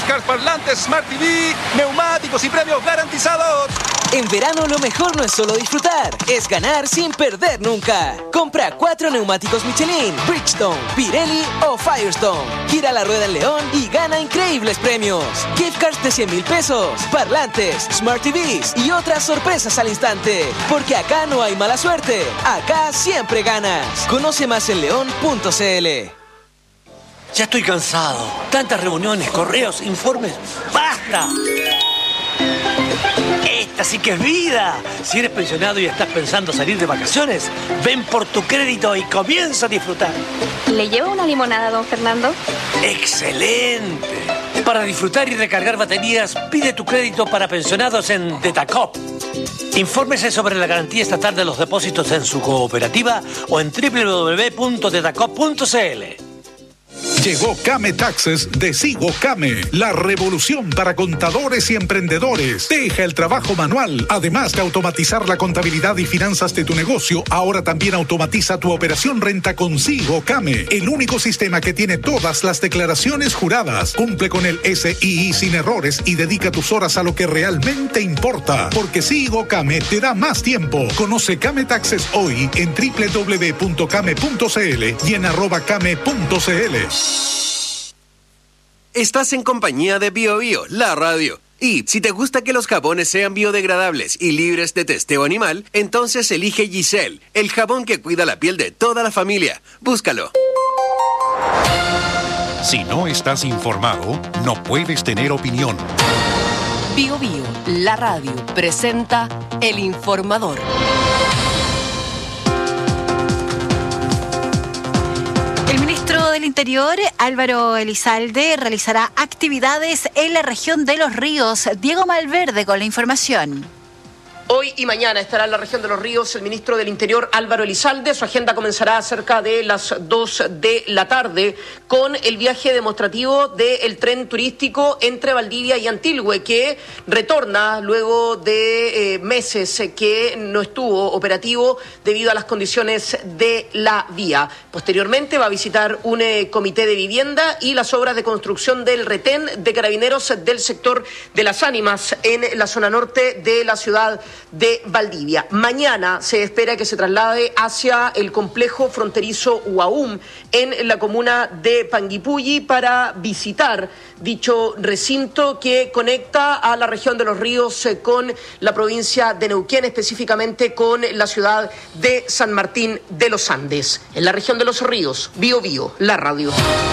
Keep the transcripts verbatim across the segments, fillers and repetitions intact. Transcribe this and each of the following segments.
Gift Cards, parlantes, Smart T V, neumáticos y premios garantizados. En verano lo mejor no es solo disfrutar, es ganar sin perder nunca. Compra cuatro neumáticos Michelin, Bridgestone, Pirelli o Firestone. Gira la rueda en León y gana increíbles premios. Gift cards de cien mil pesos, parlantes, Smart T Vs y otras sorpresas al instante. Porque acá no hay mala suerte, acá siempre ganas. Conoce más en león punto c l. Ya estoy cansado. Tantas reuniones, correos, informes. ¡Basta! Esta sí que es vida. Si eres pensionado y estás pensando salir de vacaciones, ven por tu crédito y comienza a disfrutar. ¿Le llevo una limonada, don Fernando? ¡Excelente! Para disfrutar y recargar baterías, pide tu crédito para pensionados en Detacop. Infórmese sobre la garantía estatal de los depósitos en su cooperativa o en doble u doble u doble u punto detacop punto c l. Llegó Came Taxes de Sigo Came, la revolución para contadores y emprendedores. Deja el trabajo manual. Además de automatizar la contabilidad y finanzas de tu negocio, ahora también automatiza tu operación renta con Sigo Came, el único sistema que tiene todas las declaraciones juradas. Cumple con el S I I sin errores y dedica tus horas a lo que realmente importa. Porque Sigo Came te da más tiempo. Conoce Came Taxes hoy en doble u doble u doble u punto came punto c l y en arroba came punto c l. Estás en compañía de Bio Bio, la radio. Y si te gusta que los jabones sean biodegradables y libres de testeo animal, entonces elige Giselle, el jabón que cuida la piel de toda la familia. Búscalo. Si no estás informado, no puedes tener opinión. Bio Bio, la radio, presenta El Informador. El ministro del Interior, Álvaro Elizalde, realizará actividades en la región de Los Ríos. Diego Malverde con la información. Hoy y mañana estará en la región de Los Ríos el ministro del Interior, Álvaro Elizalde. Su agenda comenzará cerca de las dos de la tarde con el viaje demostrativo del tren turístico entre Valdivia y Antilhue, que retorna luego de eh, meses que no estuvo operativo debido a las condiciones de la vía. Posteriormente va a visitar un eh, comité de vivienda y las obras de construcción del retén de carabineros del sector de Las Ánimas en la zona norte de la ciudad de Valdivia. Mañana se espera que se traslade hacia el complejo fronterizo Huaum en la comuna de Panguipulli para visitar dicho recinto que conecta a la región de Los Ríos con la provincia de Neuquén, específicamente con la ciudad de San Martín de los Andes. En la región de Los Ríos, Bio Bio, la radio.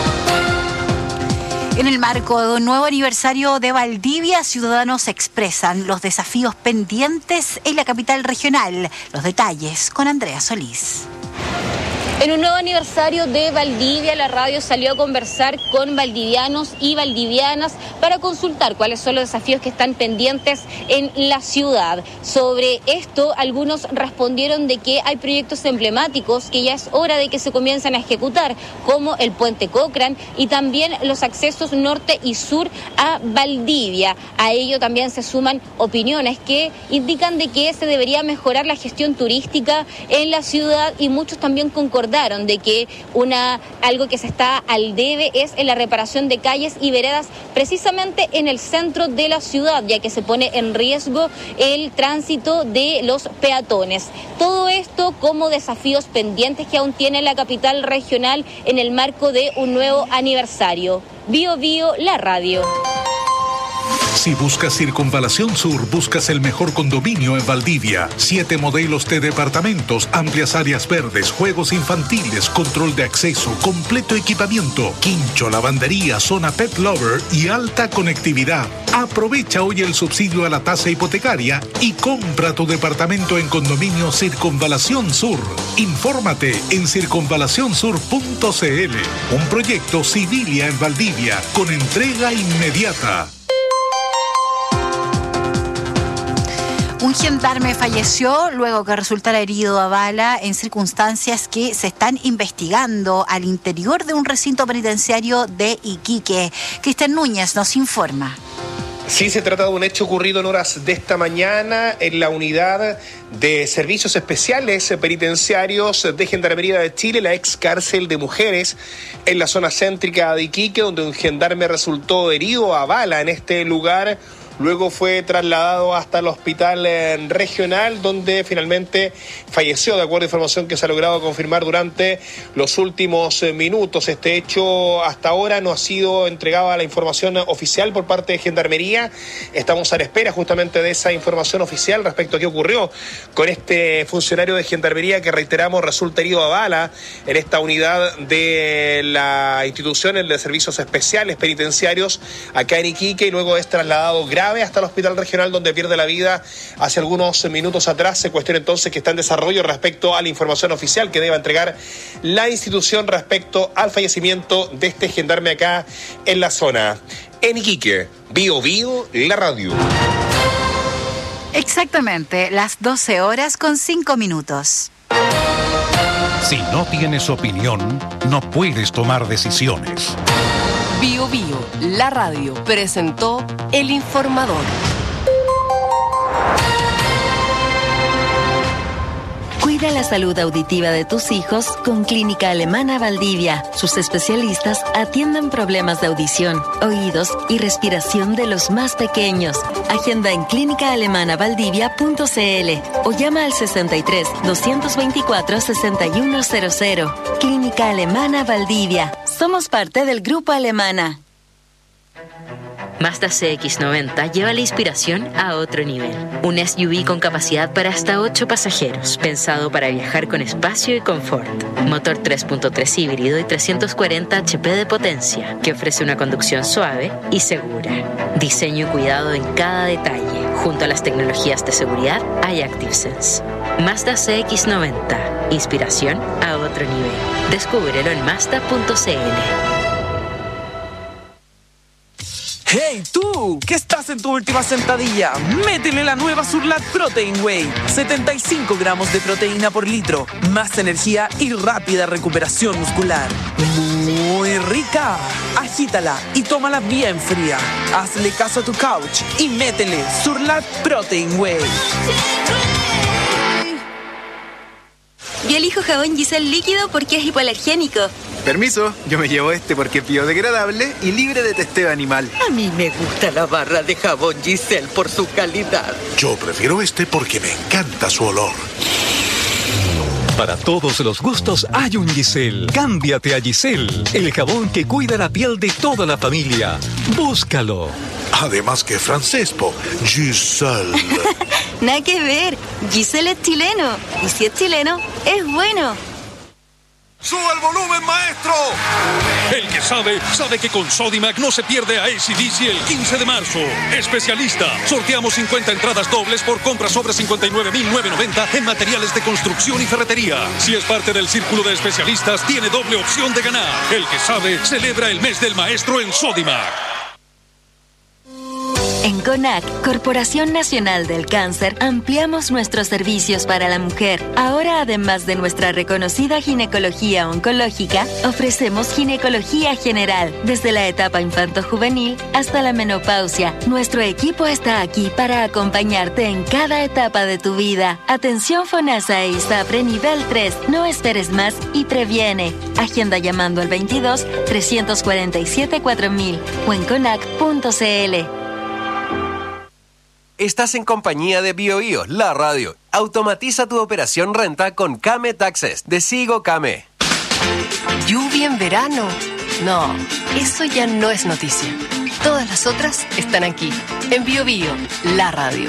En el marco de un nuevo aniversario de Valdivia, ciudadanos expresan los desafíos pendientes en la capital regional. Los detalles con Andrea Solís. En un nuevo aniversario de Valdivia, la radio salió a conversar con valdivianos y valdivianas para consultar cuáles son los desafíos que están pendientes en la ciudad. Sobre esto, algunos respondieron de que hay proyectos emblemáticos que ya es hora de que se comiencen a ejecutar, como el puente Cochrane y también los accesos norte y sur a Valdivia. A ello también se suman opiniones que indican de que se debería mejorar la gestión turística en la ciudad, y muchos también concordaron de que una algo que se está al debe es en la reparación de calles y veredas precisamente en el centro de la ciudad, ya que se pone en riesgo el tránsito de los peatones. Todo esto como desafíos pendientes que aún tiene la capital regional en el marco de un nuevo aniversario. Bio Bio, la radio. Si buscas Circunvalación Sur, buscas el mejor condominio en Valdivia. Siete modelos de departamentos, amplias áreas verdes, juegos infantiles, control de acceso, completo equipamiento, quincho, lavandería, zona pet lover y alta conectividad. Aprovecha hoy el subsidio a la tasa hipotecaria y compra tu departamento en Condominio Circunvalación Sur. Infórmate en circunvalación sur punto c l. Un proyecto Civilia en Valdivia con entrega inmediata. Un gendarme falleció luego que resultara herido a bala en circunstancias que se están investigando al interior de un recinto penitenciario de Iquique. Cristian Núñez nos informa. Sí, se trata de un hecho ocurrido en horas de esta mañana en la unidad de servicios especiales penitenciarios de Gendarmería de Chile, la ex cárcel de mujeres en la zona céntrica de Iquique, donde un gendarme resultó herido a bala en este lugar. Luego fue trasladado hasta el hospital eh, regional, donde finalmente falleció, de acuerdo a información que se ha logrado confirmar durante los últimos eh, minutos. Este hecho hasta ahora no ha sido entregado a la información oficial por parte de Gendarmería. Estamos a la espera justamente de esa información oficial respecto a qué ocurrió con este funcionario de Gendarmería que, reiteramos, resulta herido a bala en esta unidad de la institución de servicios especiales penitenciarios acá en Iquique, y luego es trasladado grave hasta el hospital regional, donde pierde la vida hace algunos minutos atrás. Se cuestiona entonces que está en desarrollo respecto a la información oficial que deba entregar la institución respecto al fallecimiento de este gendarme acá en la zona. En Iquique, Bio Bio, la radio. Exactamente, las doce horas con cinco minutos. Si no tienes opinión, no puedes tomar decisiones. Bio Bio, la radio, presentó El Informador. Cuida la salud auditiva de tus hijos con Clínica Alemana Valdivia. Sus especialistas atienden problemas de audición, oídos y respiración de los más pequeños. Agenda en clínica alemana valdivia punto c l o llama al sesenta y tres, doscientos veinticuatro, sesenta y uno cero cero. Clínica Alemana Valdivia. Somos parte del Grupo Alemana. Mazda C X noventa lleva la inspiración a otro nivel. Un S U V con capacidad para hasta ocho pasajeros, pensado para viajar con espacio y confort. Motor tres punto tres híbrido y trescientos cuarenta H P de potencia, que ofrece una conducción suave y segura. Diseño y cuidado en cada detalle. Junto a las tecnologías de seguridad hay ActiveSense. Mazda C X noventa. Inspiración a otro nivel. Descúbrelo en mazda punto c l. ¡Hey, tú! ¿Qué estás en tu última sentadilla? ¡Métele la nueva Surlat Protein Whey! setenta y cinco gramos de proteína por litro, más energía y rápida recuperación muscular. ¡Muy rica! Agítala y tómala bien fría. Hazle caso a tu couch y métele Surlat Protein Whey. Yo elijo jabón Giselle líquido porque es hipoalergénico. Permiso, yo me llevo este porque es biodegradable y libre de testeo animal. A mí me gusta la barra de jabón Giselle por su calidad. Yo prefiero este porque me encanta su olor. Para todos los gustos hay un Giselle. Cámbiate a Giselle, el jabón que cuida la piel de toda la familia. Búscalo. Además que francés, po. Giselle. Nada que ver. Giselle es chileno. Y si es chileno, es bueno. ¡Sube el volumen, maestro! El que sabe, sabe que con Sodimac no se pierde a A C D C el quince de marzo. Especialista, sorteamos cincuenta entradas dobles por compras sobre cincuenta y nueve mil novecientos noventa en materiales de construcción y ferretería. Si es parte del círculo de especialistas, tiene doble opción de ganar. El que sabe, celebra el mes del maestro en Sodimac. En CONAC, Corporación Nacional del Cáncer, ampliamos nuestros servicios para la mujer. Ahora, además de nuestra reconocida ginecología oncológica, ofrecemos ginecología general, desde la etapa infanto-juvenil hasta la menopausia. Nuestro equipo está aquí para acompañarte en cada etapa de tu vida. Atención FONASA e ISAPRE nivel tres. No esperes más y previene. Agenda llamando al veintidós, trescientos cuarenta y siete, cuatro mil o en conac punto c l. Estás en compañía de Bio Bio, la radio. Automatiza tu operación renta con Kame Taxes de Sigo Kame. Lluvia en verano. No, eso ya no es noticia. Todas las otras están aquí, en Bio Bio, la radio.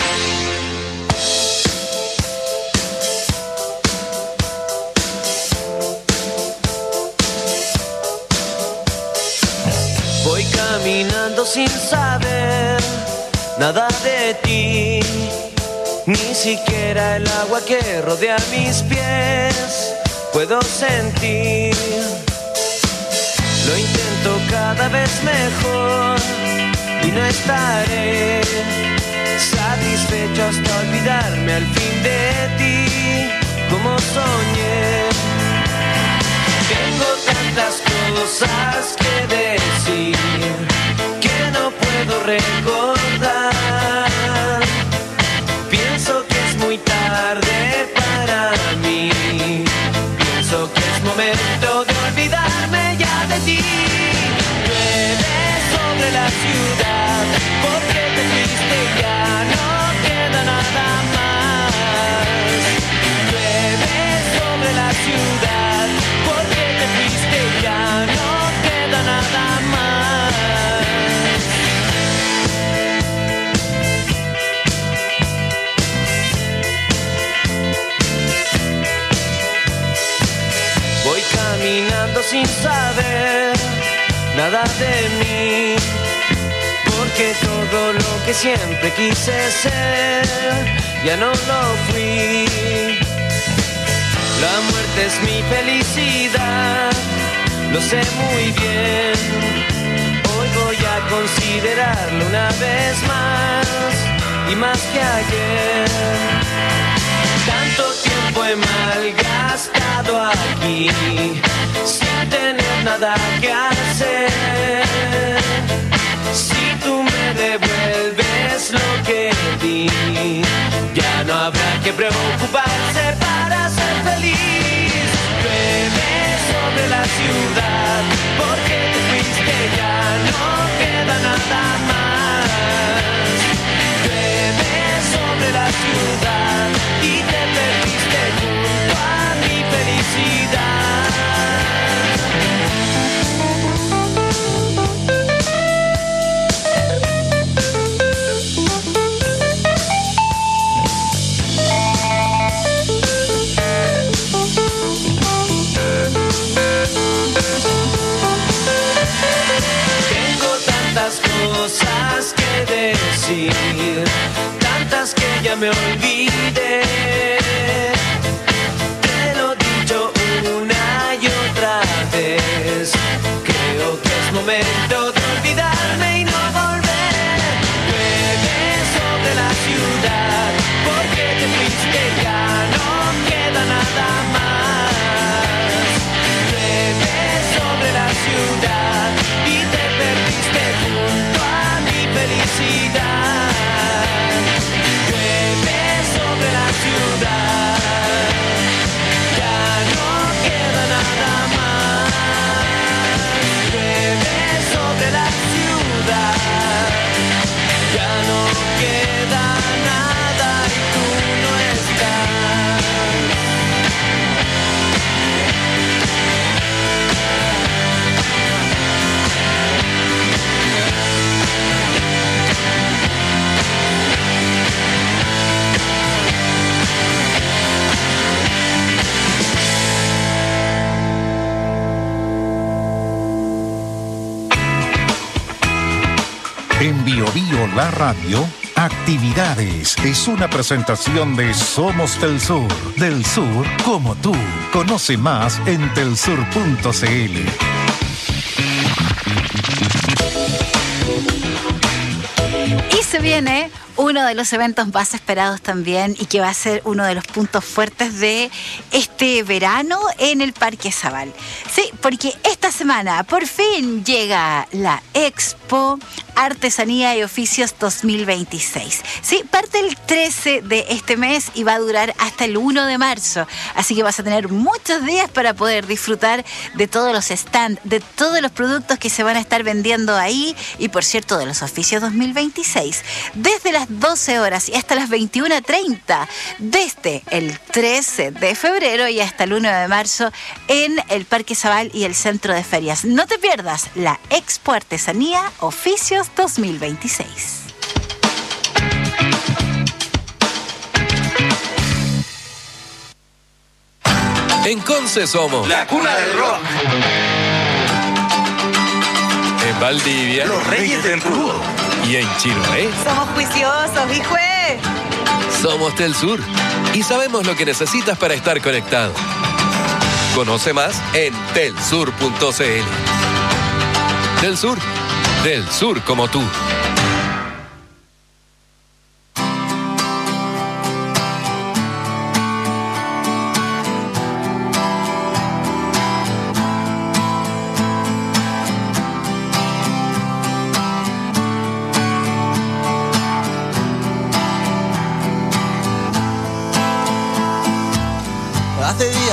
Voy caminando sin saber nada de ti, ni siquiera el agua que rodea mis pies puedo sentir. Lo intento cada vez mejor y no estaré satisfecho hasta olvidarme al fin de ti, como soñé. Tengo tantas cosas que decir que no puedo recordar. Pienso que es muy tarde para mí. Pienso que es momento de olvidarme ya de ti. Llueve sobre la ciudad, porque te fuiste y ya no queda nada más. Llueve sobre la ciudad, porque te fuiste y ya no queda nada más. Voy caminando sin saber nada de mí, porque todo lo que siempre quise ser ya no lo fui. La muerte es mi felicidad, lo sé muy bien. Hoy voy a considerarlo una vez más y más que ayer. Tanto tiempo he malgastado aquí sin tener nada que hacer. Si tú me devuelves lo que di, ya no habrá que preocuparse para ser feliz. Llueve sobre la ciudad, porque te fuiste y ya no queda nada más. Llueve sobre la ciudad y te perdiste junto a mi felicidad. Cosas que decir, tantas que ya me olvidé. Te lo he dicho una y otra vez. Creo que es momento de olvidarme y no volver. Llueve sobre la ciudad, porque te fuiste y ya no queda nada más. Llueve sobre la ciudad y te perdiste junto a mi felicidad. Llueve sobre la ciudad, ya no queda nada más. Llueve sobre la ciudad, ya no queda nada y tú no estás. En Bio Bio La Radio, Actividades es una presentación de Somos del Sur, del sur como tú. Conoce más en telsur punto cl. Y se viene uno de los eventos más esperados también y que va a ser uno de los puntos fuertes de este verano en el Parque Zabal. Sí, porque esta semana por fin llega la Expo Artesanía y Oficios dos mil veintiséis. Sí, parte el trece de este mes y va a durar hasta el uno de marzo. Así que vas a tener muchos días para poder disfrutar de todos los stands, de todos los productos que se van a estar vendiendo ahí y, por cierto, de los oficios dos mil veintiséis. Desde las doce horas y hasta las veintiuna treinta, desde el trece de febrero y hasta el uno de marzo en el Parque Zabal y el Centro de Ferias. No te pierdas la Expo Artesanía Oficios dos mil veintiséis. En Conce somos la cuna del rock. En Valdivia, los reyes del crudo. Y en Chiloé, somos juiciosos, hijo. Somos Telsur y sabemos lo que necesitas para estar conectado. Conoce más en telsur punto cl. Telsur, del sur como tú.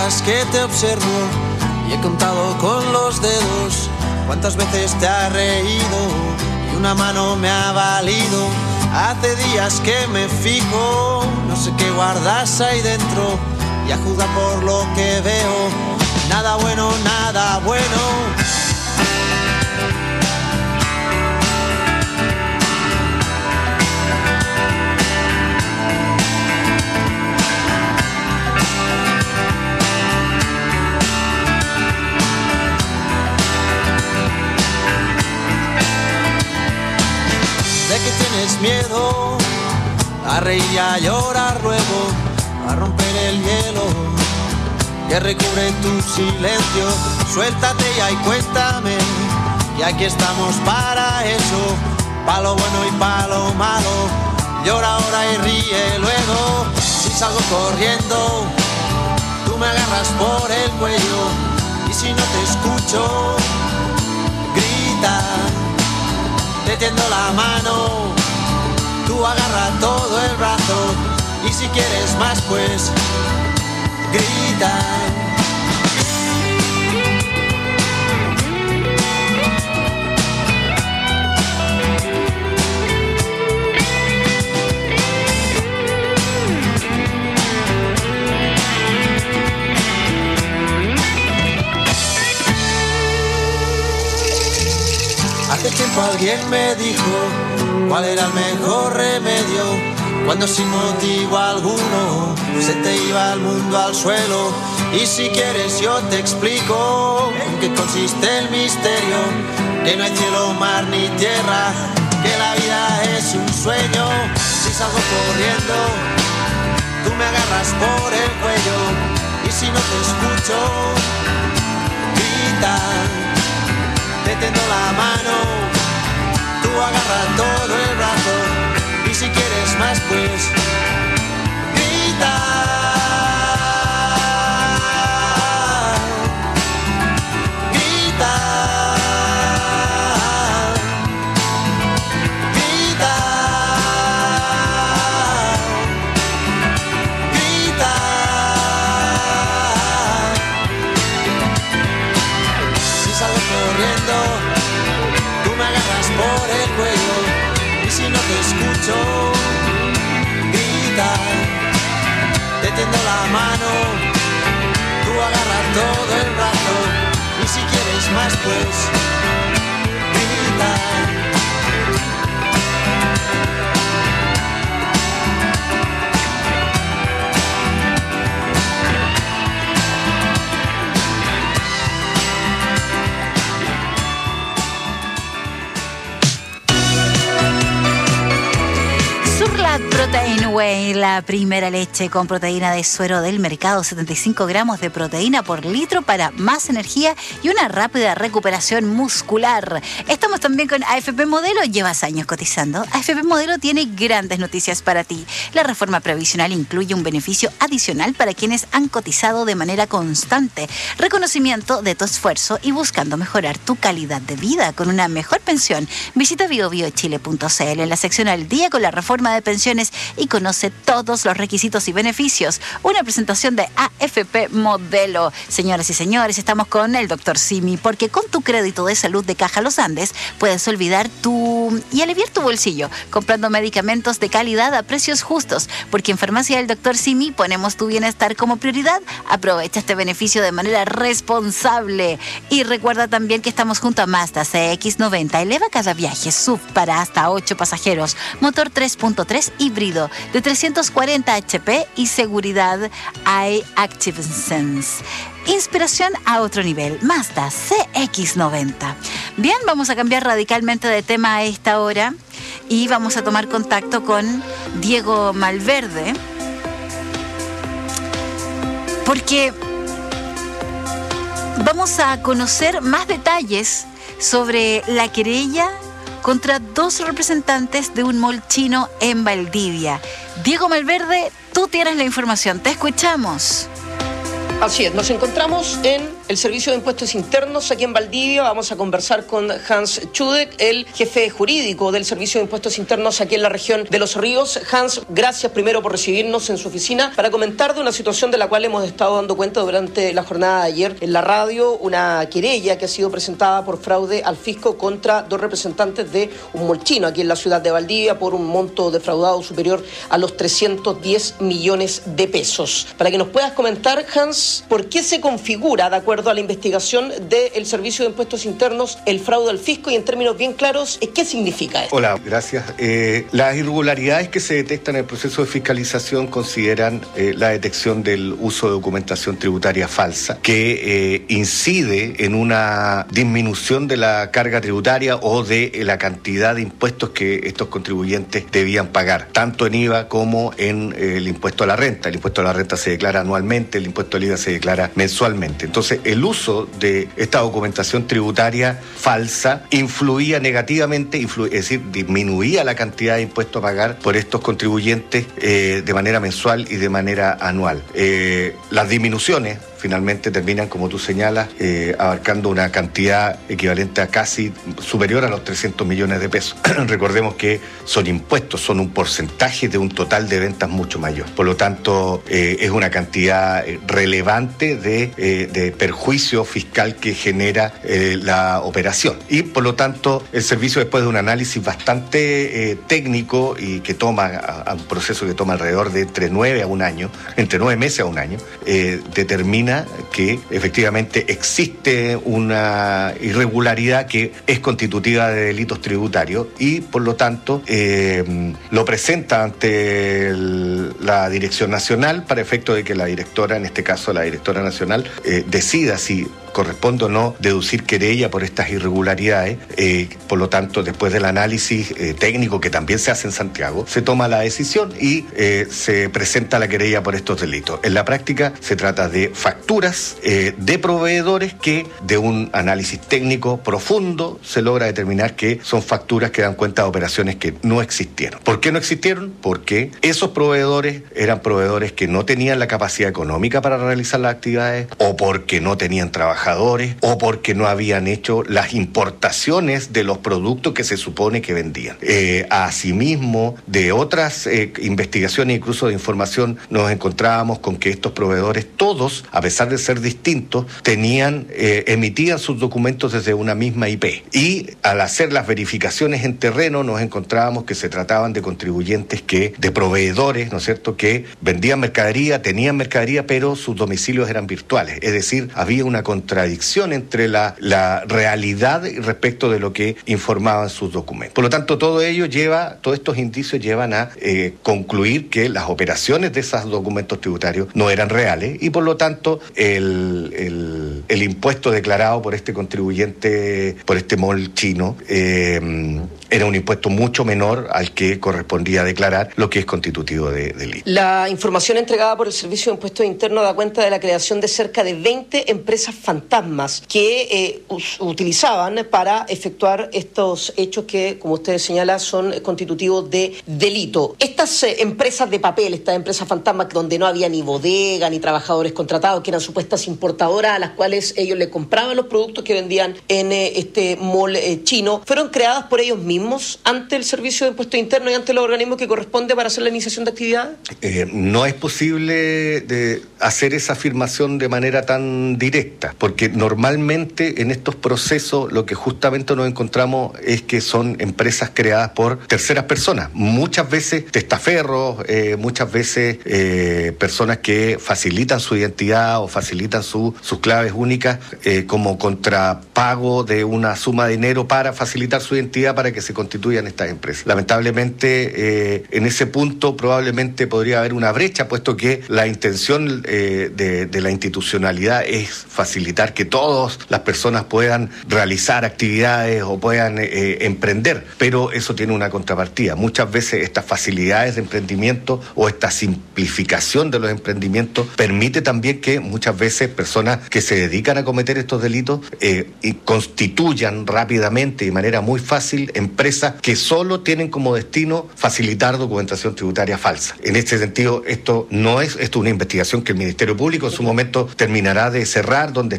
días que te observo y he contado con los dedos cuántas veces te has reído y una mano me ha valido. Hace días que me fijo, no sé qué guardas ahí dentro y a juzgar por lo que veo, nada bueno, nada bueno. De que tienes miedo a reír y a llorar luego, a romper el hielo que recubre tu silencio. Suéltate ya y cuéntame, y aquí estamos para eso, pa' lo bueno y pa' lo malo. Llora ahora y ríe luego. Si salgo corriendo, tú me agarras por el cuello, y si no te escucho, grita. Te tiendo la mano, tú agarra todo el brazo, y si quieres más pues grita. Hace tiempo alguien me dijo cuál era el mejor remedio cuando sin motivo alguno se te iba el mundo al suelo. Y si quieres yo te explico en qué consiste el misterio, que no hay cielo, mar ni tierra, que la vida es un sueño. Si salgo corriendo, tú me agarras por el cuello, y si no te escucho, grita. Te tiendo la mano, tú agarra todo el brazo, y si quieres más pues grita. Grita. Grita. Grita. Si salgo corriendo, tú me agarras por el cuello, y si no te escucho, grita. Te tiendo la mano, tú agarras todo el brazo, y si quieres más pues grita. Protein Whey, la primera leche con proteína de suero del mercado, setenta y cinco gramos de proteína por litro para más energía y una rápida recuperación muscular. Estamos también con A F P Modelo. Llevas años cotizando. A F P Modelo tiene grandes noticias para ti. La reforma previsional incluye un beneficio adicional para quienes han cotizado de manera constante, reconocimiento de tu esfuerzo y buscando mejorar tu calidad de vida con una mejor pensión. Visita bio bio chile punto c l en la sección Al día con la reforma de pensiones y conoce todos los requisitos y beneficios. Una presentación de A F P Modelo. Señoras y señores, estamos con el doctor Simi, porque con tu crédito de salud de Caja Los Andes puedes olvidar tu y aliviar tu bolsillo comprando medicamentos de calidad a precios justos, porque en Farmacia del doctor Simi ponemos tu bienestar como prioridad. Aprovecha este beneficio de manera responsable. Y recuerda también que estamos junto a Mazda C X noventa. Eleva cada viaje, S U V para hasta ocho pasajeros, motor tres punto tres híbrido de trescientos cuarenta H P y seguridad iActive Sense. Inspiración a otro nivel. Mazda C X noventa. Bien, vamos a cambiar radicalmente de tema a esta hora y vamos a tomar contacto con Diego Malverde, porque vamos a conocer más detalles sobre la querella contra dos representantes de un mall chino en Valdivia. Diego Malverde, tú tienes la información. Te escuchamos. Así es, nos encontramos en el Servicio de Impuestos Internos aquí en Valdivia. Vamos a conversar con Hans Chudek, el jefe jurídico del Servicio de Impuestos Internos aquí en la región de Los Ríos. Hans, gracias primero por recibirnos en su oficina para comentar de una situación de la cual hemos estado dando cuenta durante la jornada de ayer en la radio, una querella que ha sido presentada por fraude al fisco contra dos representantes de un mall chino aquí en la ciudad de Valdivia por un monto defraudado superior a los trescientos diez millones de pesos. Para que nos puedas comentar, Hans, ¿por qué se configura, de acuerdo a la investigación del Servicio de Impuestos Internos, el fraude al fisco y en términos bien claros, qué significa esto? Hola, gracias. Eh, las irregularidades que se detectan en el proceso de fiscalización consideran eh, la detección del uso de documentación tributaria falsa que eh, incide en una disminución de la carga tributaria o de la cantidad de impuestos que estos contribuyentes debían pagar, tanto en I V A como en eh, el impuesto a la renta. El impuesto a la renta se declara anualmente, el impuesto al I V A se declara mensualmente. Entonces, el uso de esta documentación tributaria falsa influía negativamente, influ- es decir, disminuía la cantidad de impuestos a pagar por estos contribuyentes eh, de manera mensual y de manera anual. Eh, las disminuciones finalmente terminan, como tú señalas, eh, abarcando una cantidad equivalente a casi superior a los trescientos millones de pesos. Recordemos que son impuestos, son un porcentaje de un total de ventas mucho mayor. Por lo tanto, eh, es una cantidad relevante de, eh, de perjuicio fiscal que genera eh, la operación. Y por lo tanto, el servicio, después de un análisis bastante eh, técnico y que toma a, a un proceso que toma alrededor de entre nueve a un año, entre nueve meses a un año, eh, determina que efectivamente existe una irregularidad que es constitutiva de delitos tributarios y por lo tanto eh, lo presenta ante el, la Dirección Nacional para efecto de que la directora, en este caso la directora nacional, eh, decida si corresponde o no deducir querella por estas irregularidades. Eh, por lo tanto, después del análisis eh, técnico que también se hace en Santiago, se toma la decisión y eh, se presenta la querella por estos delitos. En la práctica se trata de facturas eh, de proveedores que de un análisis técnico profundo se logra determinar que son facturas que dan cuenta de operaciones que no existieron. ¿Por qué no existieron? Porque esos proveedores eran proveedores que no tenían la capacidad económica para realizar las actividades o porque no tenían trabajadores o porque no habían hecho las importaciones de los productos que se supone que vendían. Eh, asimismo, de otras eh, investigaciones, incluso de información, nos encontrábamos con que estos proveedores, todos, a pesar de ser distintos, tenían, eh, emitían sus documentos desde una misma I P. Y al hacer las verificaciones en terreno, nos encontrábamos que se trataban de contribuyentes que, de proveedores, ¿no es cierto?, que vendían mercadería, tenían mercadería, pero sus domicilios eran virtuales. Es decir, había una contradicción entre la, la realidad respecto de lo que informaban sus documentos. Por lo tanto, todo ello lleva, todos estos indicios llevan a eh, concluir que las operaciones de esos documentos tributarios no eran reales y por lo tanto el, el, el impuesto declarado por este contribuyente, por este mall chino, eh, era un impuesto mucho menor al que correspondía declarar, lo que es constitutivo de delito. La información entregada por el Servicio de Impuestos Internos da cuenta de la creación de cerca de veinte empresas fantasmas que eh, us- utilizaban para efectuar estos hechos que, como ustedes señalan, son constitutivos de delito. Estas eh, empresas de papel, estas empresas fantasmas donde no había ni bodega ni trabajadores contratados, que eran supuestas importadoras a las cuales ellos le compraban los productos que vendían en eh, este mall eh, chino, fueron creadas por ellos mismos ante el Servicio de Impuestos Internos y ante los organismos que corresponde para hacer la iniciación de actividad? Eh, no es posible de hacer esa afirmación de manera tan directa, porque normalmente en estos procesos lo que justamente nos encontramos es que son empresas creadas por terceras personas, muchas veces testaferros, eh, muchas veces eh, personas que facilitan su identidad o facilitan su, sus claves únicas eh, como contrapago de una suma de dinero para facilitar su identidad para que se constituyan estas empresas. Lamentablemente, eh, en ese punto probablemente podría haber una brecha, puesto que la intención eh, de, de la institucionalidad es facilitar que todas las personas puedan realizar actividades o puedan eh, emprender, pero eso tiene una contrapartida. Muchas veces estas facilidades de emprendimiento o esta simplificación de los emprendimientos permite también que muchas veces personas que se dedican a cometer estos delitos eh, y constituyan rápidamente y de manera muy fácil empresas que solo tienen como destino facilitar documentación tributaria falsa. En este sentido, esto no es, esto es una investigación que el Ministerio Público en su momento terminará de cerrar, donde está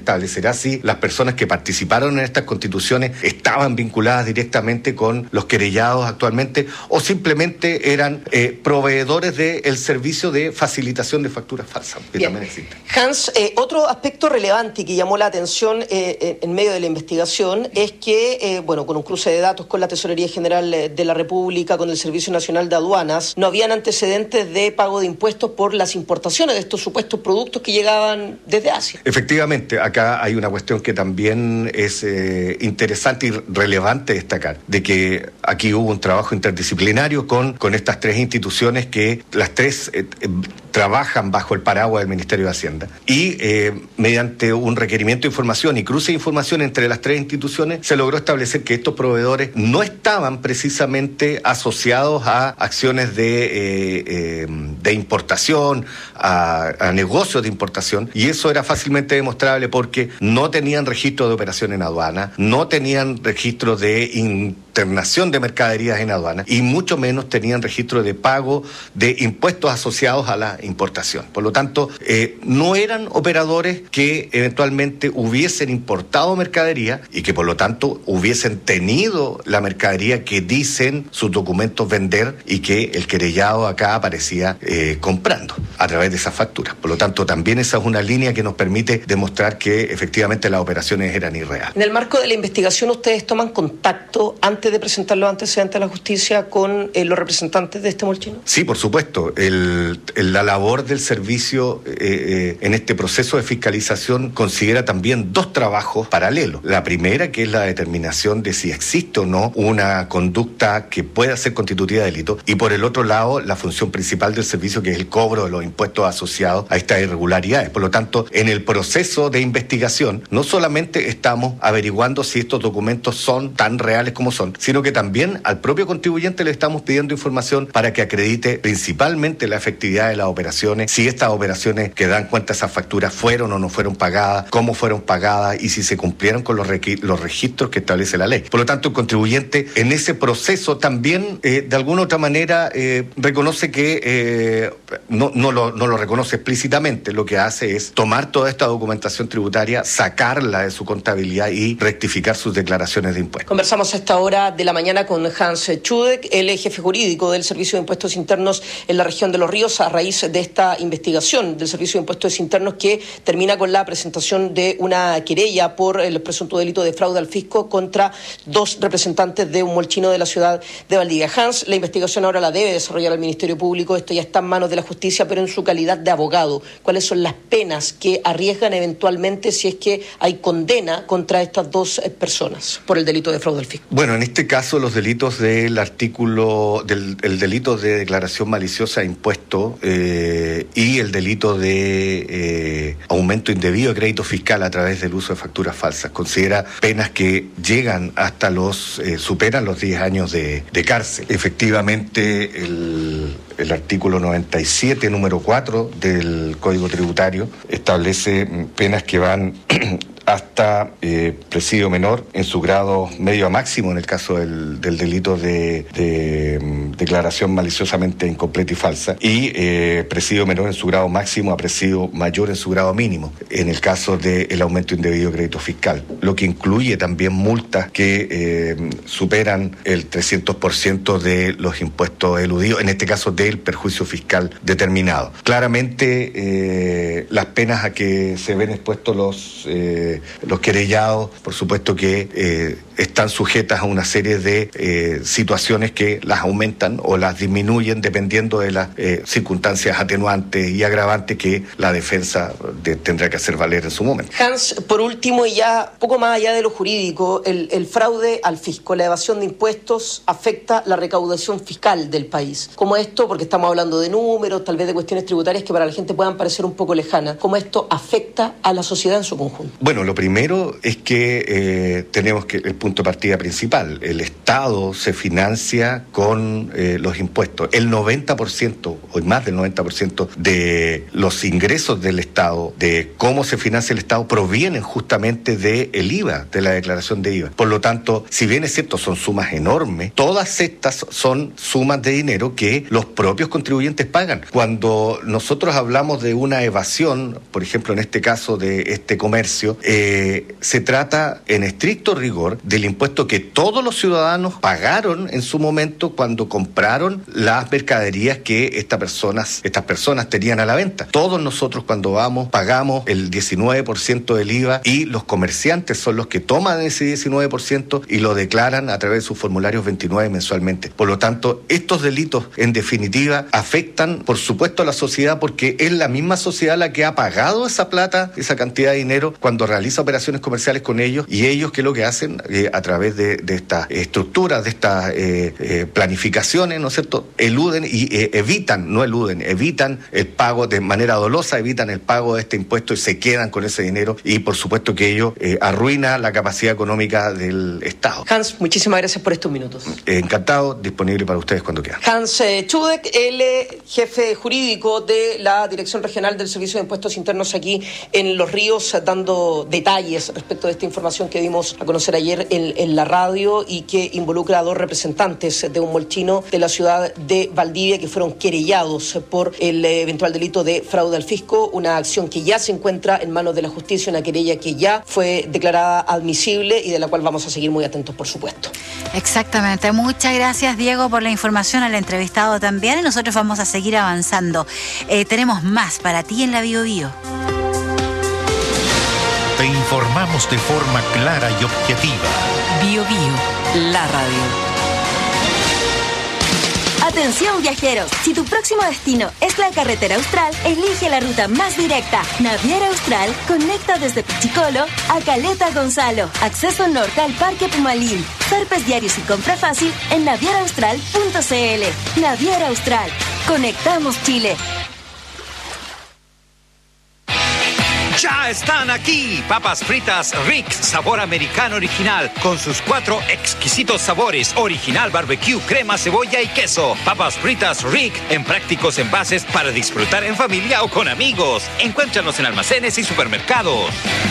establecerá si las personas que participaron en estas constituciones estaban vinculadas directamente con los querellados actualmente o simplemente eran eh, proveedores del servicio de facilitación de facturas falsas, que Bien. también existe. Hans, eh, otro aspecto relevante que llamó la atención eh, en medio de la investigación es que, eh, bueno, con un cruce de datos con la Tesorería General de la República, con el Servicio Nacional de Aduanas, no habían antecedentes de pago de impuestos por las importaciones de estos supuestos productos que llegaban desde Asia. Efectivamente, acá hay una cuestión que también es eh, interesante y relevante destacar, de que aquí hubo un trabajo interdisciplinario con, con estas tres instituciones que las tres eh, eh, trabajan bajo el paraguas del Ministerio de Hacienda y eh, mediante un requerimiento de información y cruce de información entre las tres instituciones se logró establecer que estos proveedores no estaban precisamente asociados a acciones de, eh, eh, de importación, a, a negocios de importación, y eso era fácilmente demostrable porque no tenían registro de operación en aduana, no tenían registro de internación de mercaderías en aduana y mucho menos tenían registro de pago de impuestos asociados a la importación. Por lo tanto, eh, no eran operadores que eventualmente hubiesen importado mercadería y que por lo tanto hubiesen tenido la mercadería que dicen sus documentos vender y que el querellado acá aparecía eh, comprando a través de esas facturas. Por lo tanto, también esa es una línea que nos permite demostrar que efectivamente las operaciones eran irreales. En el marco de la investigación, ¿ustedes toman contacto antes de presentar los antecedentes a la justicia con eh, los representantes de este molchino? Sí, por supuesto. El, el, la labor del servicio eh, eh, en este proceso de fiscalización considera también dos trabajos paralelos. La primera, que es la determinación de si existe o no una conducta que pueda ser constitutiva de delito, y por el otro lado, la función principal del servicio, que es el cobro de los impuestos asociados a estas irregularidades. Por lo tanto, en el proceso de investigación, no solamente estamos averiguando si estos documentos son tan reales como son, sino que también al propio contribuyente le estamos pidiendo información para que acredite principalmente la efectividad de las operaciones, si estas operaciones que dan cuenta de esas facturas fueron o no fueron pagadas, cómo fueron pagadas y si se cumplieron con los, requ- los registros que establece la ley. Por lo tanto, el contribuyente en ese proceso también eh, de alguna u otra manera eh, reconoce que eh, no, no, lo, no lo reconoce explícitamente, lo que hace es tomar toda esta documentación tributaria, sacarla de su contabilidad y rectificar sus declaraciones de impuestos. Conversamos a esta hora de la mañana con Hans Chudek, el jefe jurídico del Servicio de Impuestos Internos en la región de Los Ríos, a raíz de esta investigación del Servicio de Impuestos Internos que termina con la presentación de una querella por el presunto delito de fraude al fisco contra dos representantes de un molchino de la ciudad de Valdivia. Hans, la investigación ahora la debe desarrollar el Ministerio Público, esto ya está en manos de la justicia, pero en su calidad de abogado, ¿cuáles son las penas que arriesgan eventualmente si es que hay condena contra estas dos personas por el delito de fraude al fisco? Bueno, en este caso los delitos del artículo, del el delito de declaración maliciosa de impuesto eh, y el delito de eh, aumento indebido de crédito fiscal a través del uso de facturas falsas, considera penas que llegan hasta los, eh, superan los diez años de, de cárcel. Efectivamente, el, el artículo noventa y siete, número cuatro del Código Tributario establece penas que van hasta eh, presidio menor en su grado medio a máximo en el caso del, del delito de, de um, declaración maliciosamente incompleta y falsa, y eh, presidio menor en su grado máximo a presidio mayor en su grado mínimo en el caso del aumento indebido de crédito fiscal, lo que incluye también multas que eh, superan el trescientos por ciento de los impuestos eludidos, en este caso del perjuicio fiscal determinado. Claramente eh, las penas a que se ven expuestos los eh, los querellados, por supuesto que eh, están sujetas a una serie de eh, situaciones que las aumentan o las disminuyen dependiendo de las eh, circunstancias atenuantes y agravantes que la defensa de, tendrá que hacer valer en su momento. Hans, por último, y ya poco más allá de lo jurídico, el, el fraude al fisco, la evasión de impuestos afecta la recaudación fiscal del país. ¿Cómo esto, porque estamos hablando de números, tal vez de cuestiones tributarias que para la gente puedan parecer un poco lejanas, cómo esto afecta a la sociedad en su conjunto? Bueno, lo primero es que eh, tenemos que el punto de partida principal, el Estado se financia con eh, los impuestos. El noventa por ciento o más del noventa por ciento de los ingresos del Estado, de cómo se financia el Estado, provienen justamente del I V A, de la declaración de I V A. Por lo tanto, si bien es cierto, son sumas enormes, todas estas son sumas de dinero que los propios contribuyentes pagan. Cuando nosotros hablamos de una evasión, por ejemplo, en este caso de este comercio, eh, se trata en estricto rigor del impuesto que todos los ciudadanos pagaron en su momento cuando compraron las mercaderías que estas personas, estas personas tenían a la venta. Todos nosotros cuando vamos pagamos el diecinueve por ciento del I V A y los comerciantes son los que toman ese diecinueve por ciento y lo declaran a través de sus formularios veintinueve mensualmente. Por lo tanto, estos delitos en definitiva afectan por supuesto a la sociedad porque es la misma sociedad la que ha pagado esa plata, esa cantidad de dinero cuando realiza operaciones comerciales con ellos y ellos que lo que hacen eh, a través de, de estas estructuras, de estas eh, eh, planificaciones, ¿no es cierto?, eluden y eh, evitan, no eluden, evitan el pago de manera dolosa, evitan el pago de este impuesto y se quedan con ese dinero y por supuesto que ello eh, arruina la capacidad económica del Estado. Hans, muchísimas gracias por estos minutos. Eh, encantado, disponible para ustedes cuando quieran. Hans eh, Chudek, el eh, jefe jurídico de la Dirección Regional del Servicio de Impuestos Internos aquí en Los Ríos, dando detalles respecto de esta información que dimos a conocer ayer en, en la radio y que involucra a dos representantes de un molchino de la ciudad de Valdivia que fueron querellados por el eh, eventual delito de fraude al fisco, una acción que ya se encuentra en manos de la justicia, una querella que ya fue declarada admisible y de la cual vamos a seguir muy atentos, por supuesto. Exactamente. Muchas gracias, Diego, por la información, al entrevistado también, y nosotros vamos a seguir avanzando. Eh, tenemos más para ti en la Bio Bio. Te informamos de forma clara y objetiva. Bio Bio, la radio. Atención viajeros, si tu próximo destino es la carretera austral, elige la ruta más directa. Naviera Austral conecta desde Pichicolo a Caleta Gonzalo. Acceso norte al Parque Pumalín. Zarpes diarios y compra fácil en naviera austral punto c l. Naviera Austral. Conectamos Chile. ¡Ya están aquí! Papas fritas Rick, sabor americano original, con sus cuatro exquisitos sabores, original barbecue, crema, cebolla y queso. Papas fritas Rick, en prácticos envases para disfrutar en familia o con amigos. Encuéntranos en almacenes y supermercados.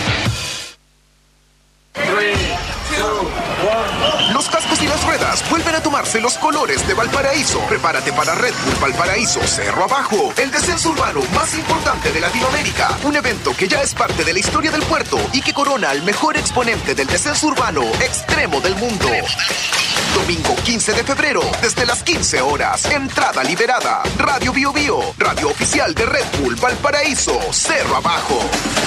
Los cascos y las ruedas vuelven a tomarse los colores de Valparaíso. Prepárate para Red Bull Valparaíso Cerro Abajo, el descenso urbano más importante de Latinoamérica. Un evento que ya es parte de la historia del puerto y que corona al mejor exponente del descenso urbano extremo del mundo. Domingo quince de febrero, desde las quince horas. Entrada liberada. Radio Bio Bio, radio oficial de Red Bull Valparaíso Cerro Abajo.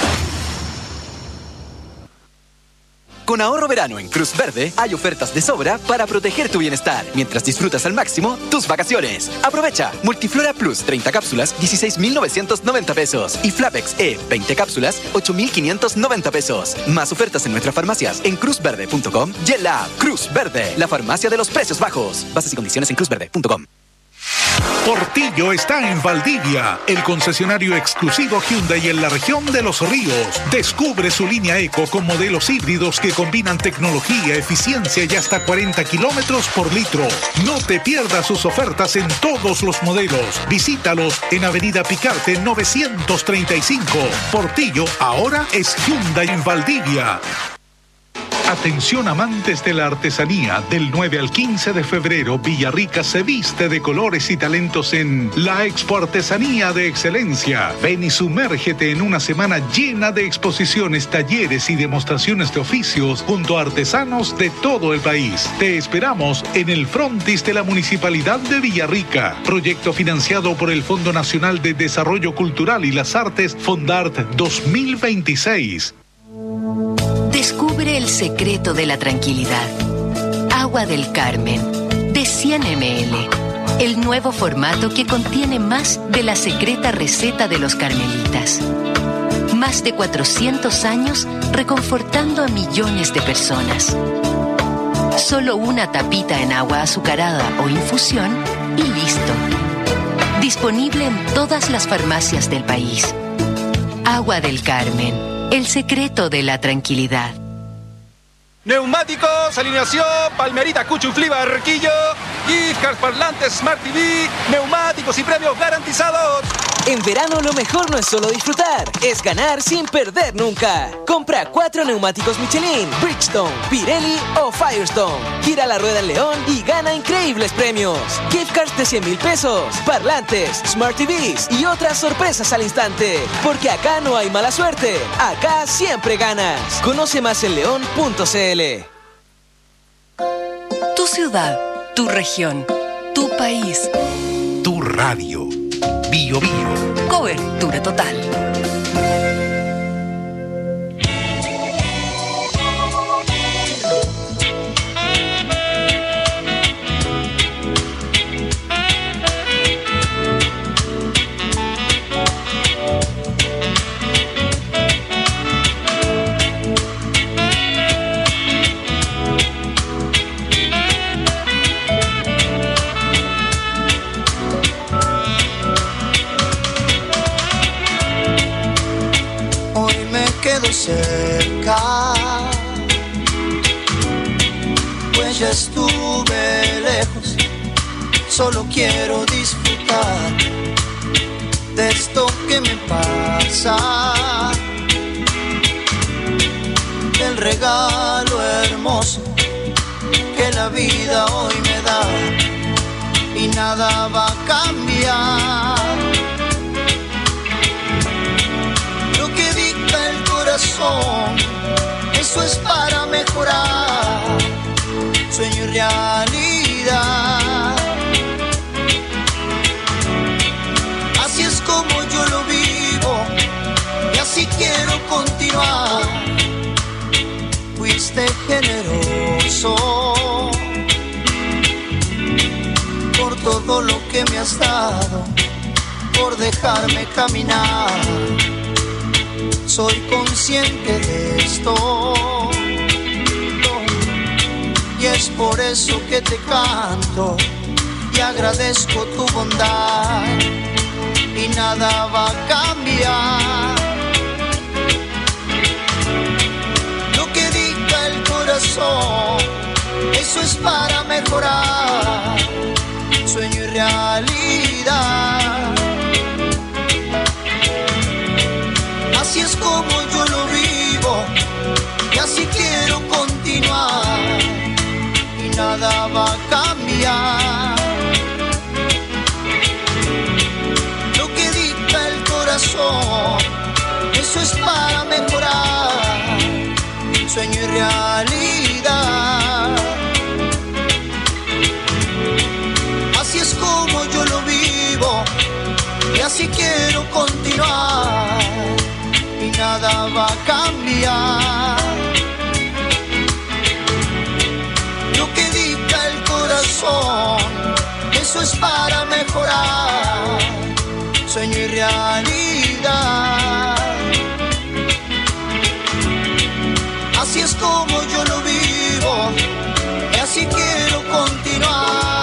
Con ahorro verano en Cruz Verde hay ofertas de sobra para proteger tu bienestar mientras disfrutas al máximo tus vacaciones. Aprovecha Multiflora Plus treinta cápsulas, dieciséis mil novecientos noventa pesos y Flapex E veinte cápsulas, ocho mil quinientos noventa pesos. Más ofertas en nuestras farmacias en cruz verde punto com y en la Cruz Verde, la farmacia de los precios bajos. Bases y condiciones en cruz verde punto com. Portillo está en Valdivia, el concesionario exclusivo Hyundai en la región de Los Ríos. Descubre su línea Eco con modelos híbridos que combinan tecnología, eficiencia y hasta cuarenta kilómetros por litro. No te pierdas sus ofertas en todos los modelos. Visítalos en Avenida Picarte novecientos treinta y cinco. Portillo ahora es Hyundai en Valdivia. Atención amantes de la artesanía, del nueve al quince de febrero, Villarrica se viste de colores y talentos en la Expo Artesanía de Excelencia. Ven y sumérgete en una semana llena de exposiciones, talleres y demostraciones de oficios junto a artesanos de todo el país. Te esperamos en el frontis de la Municipalidad de Villarrica. Proyecto financiado por el Fondo Nacional de Desarrollo Cultural y las Artes, Fondart dos mil veintiséis. Descubre el secreto de la tranquilidad. Agua del Carmen, de cien mililitros. El nuevo formato que contiene más de la secreta receta de los carmelitas. Más de cuatrocientos años reconfortando a millones de personas. Solo una tapita en agua azucarada o infusión y listo. Disponible en todas las farmacias del país. Agua del Carmen. El secreto de la tranquilidad. Neumáticos, alineación, Palmerita, Cuchuflí, Barquillo, gift cards, parlantes, Smart T V, neumáticos y premios garantizados. En verano lo mejor no es solo disfrutar, es ganar sin perder nunca. Compra cuatro neumáticos Michelin, Bridgestone, Pirelli o Firestone. Gira la rueda en León y gana increíbles premios. Gift cards de cien mil pesos, parlantes, Smart T Vs y otras sorpresas al instante. Porque acá no hay mala suerte, acá siempre ganas. Conoce más en león punto c l. Tu ciudad, tu región, tu país. Tu radio. Bio Bio. Cobertura total. Cerca, pues ya estuve lejos, solo quiero disfrutar de esto que me pasa, del regalo hermoso que la vida hoy me da, y nada va a cambiar. Eso es para mejorar, sueño y realidad. Así es como yo lo vivo y así quiero continuar. Fuiste generoso por todo lo que me has dado, por dejarme caminar. Soy consciente de esto y es por eso que te canto y agradezco tu bondad, y nada va a cambiar. Lo que dicta el corazón, eso es para mejorar, sueño y realidad. Así es como yo lo vivo y así quiero continuar, y nada va a cambiar. Lo que dicta el corazón, eso es para mejorar, sueño y realidad. Así es como yo lo vivo y así quiero continuar, y nada va a cambiar. Lo que dicta el corazón, eso es para mejorar, sueño y realidad. Así es como yo lo vivo y así quiero continuar.